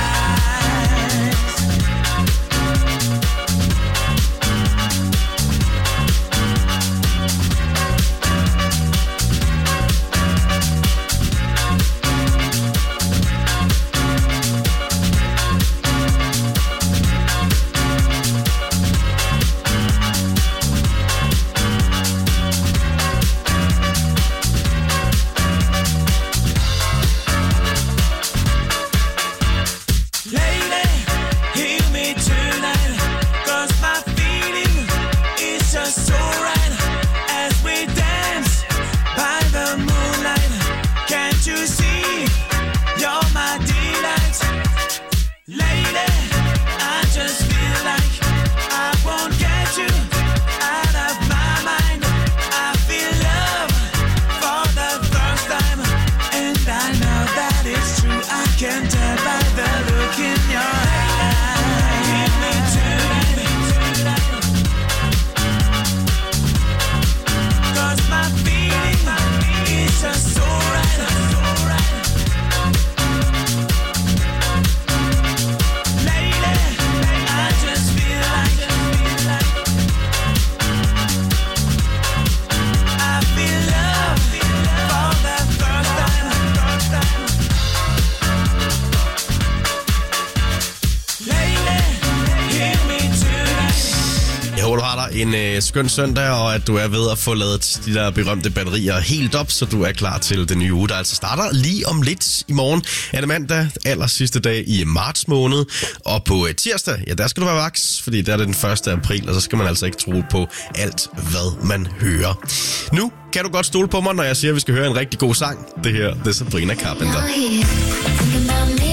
Lady, hear me tonight, 'cause my feeling is just so right as we dance by the moonlight. Can't you see you're my delight? Lady, I just feel like I won't get you out of my mind. I feel love for the first time, and I know that it's true. I can tell by the look in your eyes. Hear me tonight, 'cause my feeling is just so right. Lady, I just feel like I feel love for the first time. Lady, hear me tonight. Jeg håber, du har dig en skøn søndag, og at du er ved at få lavet de der berømte batterier helt op, så du er klar til den nye uge, der altså starter lige om lidt. I morgen er det mandag, aller sidste dag i marts måned, og på tirsdag, ja, der skal du være vaks, fordi der er det den 1. april, og så skal man altså ikke tro på alt, hvad man hører. Nu kan du godt stole på mig, når jeg siger, at vi skal høre en rigtig god sang. Det her, det er Sabrina Carpenter. Think about me.